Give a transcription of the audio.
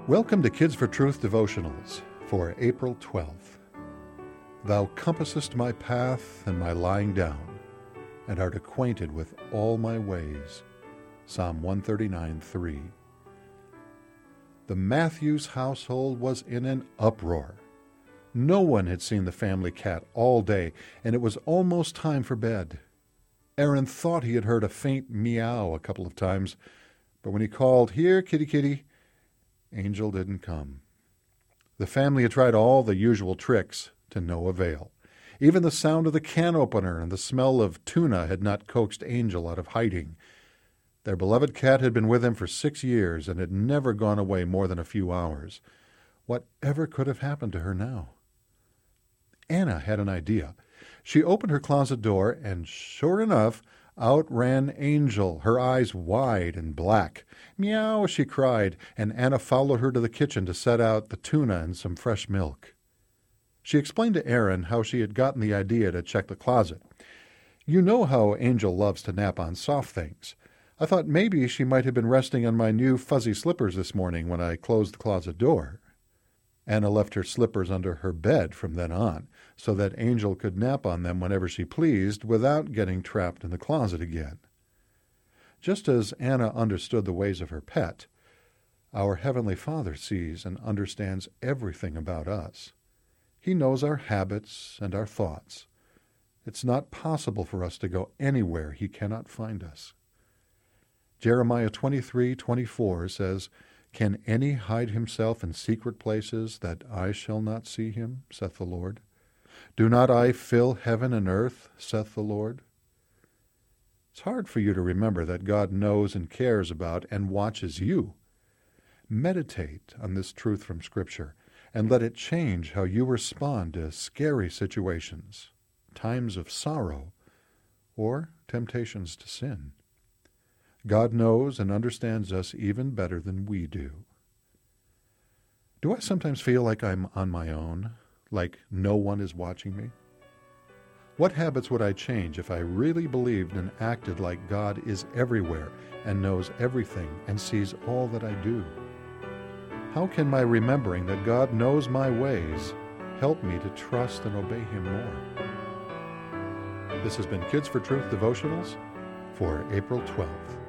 Welcome to Kids for Truth devotionals for April 12th. Thou compassest my path and my lying down, and art acquainted with all my ways. Psalm 139:3. The Matthews household was in an uproar. No one had seen the family cat all day, and it was almost time for bed. Aaron thought he had heard a faint meow a couple of times, but when he called, "Here, kitty, kitty," Angel didn't come. The family had tried all the usual tricks to no avail. Even the sound of the can opener and the smell of tuna had not coaxed Angel out of hiding. Their beloved cat had been with them for 6 years and had never gone away more than a few hours. Whatever could have happened to her now? Anna had an idea. She opened her closet door, and sure enough, out ran Angel, her eyes wide and black. "Meow," she cried, and Anna followed her to the kitchen to set out the tuna and some fresh milk. She explained to Aaron how she had gotten the idea to check the closet. "You know how Angel loves to nap on soft things. I thought maybe she might have been resting on my new fuzzy slippers this morning when I closed the closet door." Anna left her slippers under her bed from then on, so that Angel could nap on them whenever she pleased without getting trapped in the closet again. Just as Anna understood the ways of her pet, our Heavenly Father sees and understands everything about us. He knows our habits and our thoughts. It's not possible for us to go anywhere He cannot find us. Jeremiah 23:24 says, "Can any hide himself in secret places that I shall not see him, saith the Lord? Do not I fill heaven and earth, saith the Lord?" It's hard for you to remember that God knows and cares about and watches you. Meditate on this truth from Scripture and let it change how you respond to scary situations, times of sorrow, or temptations to sin. God knows and understands us even better than we do. Do I sometimes feel like I'm on my own, like no one is watching me? What habits would I change if I really believed and acted like God is everywhere and knows everything and sees all that I do? How can my remembering that God knows my ways help me to trust and obey Him more? This has been Kids for Truth devotionals for April 12th.